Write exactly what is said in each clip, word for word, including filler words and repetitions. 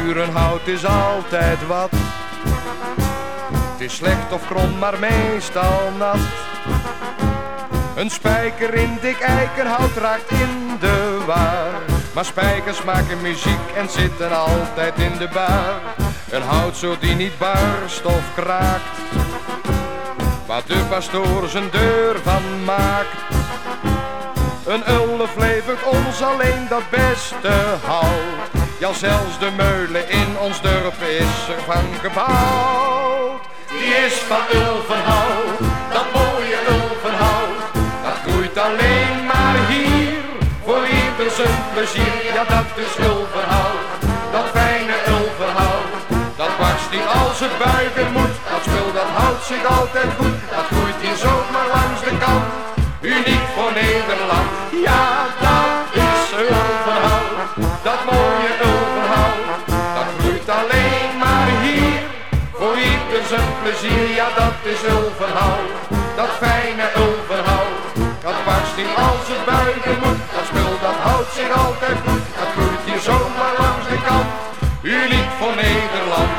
Burenhout is altijd wat. Het is slecht of krom, maar meestal nat. Een spijker in dik eikenhout raakt in de war. Maar spijkers maken muziek en zitten altijd in de bar. Een hout zo die niet barst of kraakt, waar de pastoor zijn deur van maakt. Een ulf levert ons alleen dat beste hout. Ja, zelfs de meulen in ons dorp is er van gebouwd. Die is van ulvenhout, dat mooie ulvenhout. Dat groeit alleen maar hier, voor ieder zijn plezier. Ja, dat is ulvenhout, dat fijne ulvenhout. Dat barst niet als het buigen moet, dat spul dat houdt zich altijd goed. Dat groeit hier zomaar langs de kant, uniek voor Nederland. Ja, dat is ulvenhout, dat mooie ulvenhout. Dat groeit alleen maar hier, voor ieder zijn plezier. Ja, dat is ulvenhout, dat fijne ulvenhout. Dat barst niet als het buigen moet, dat spul dat houdt zich altijd goed. Dat groeit hier zomaar langs de kant, uniek voor Nederland.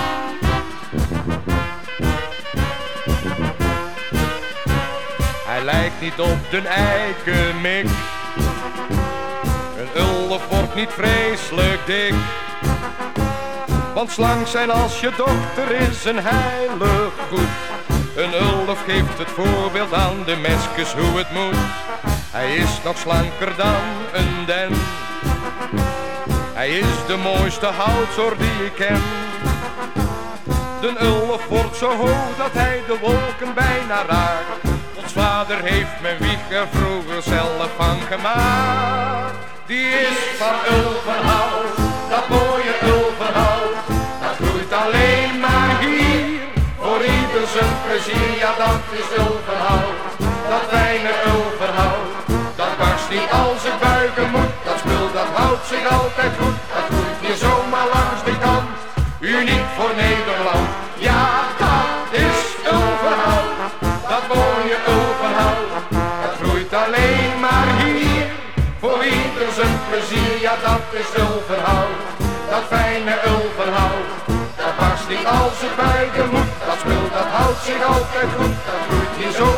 Hij lijkt niet op den eikenmik. Een ulf wordt niet vreselijk dik, want slank zijn als je dochter is een heilig goed. Een ulf geeft het voorbeeld aan de meskes hoe het moet. Hij is nog slanker dan een den. Hij is de mooiste houtsoort die ik ken. De ulf wordt zo hoog dat hij de wolken bijna raakt. Ons vader heeft mijn wieg er vroeger zelf van gemaakt. Die is van ulvenhout, dat mooie ulvenhout. Dat groeit alleen maar hier, voor ieder zijn plezier. Ja, dat is ulvenhout, dat fijne ulvenhout. Dat barst niet als het buigen moet, dat spul dat houdt zich altijd goed. Dat groeit hier zomaar langs de kant, uniek voor Nederland. Ja, dat is ulvenhout, dat mooie ulvenhout. Dat groeit alleen maar hier, voor ieder zijn plezier. Ja, dat is ulvenhout, dat fijne ulvenhout. Dat barst niet als het buigen moet, dat spul dat houdt zich altijd goed. Dat groeit hier zo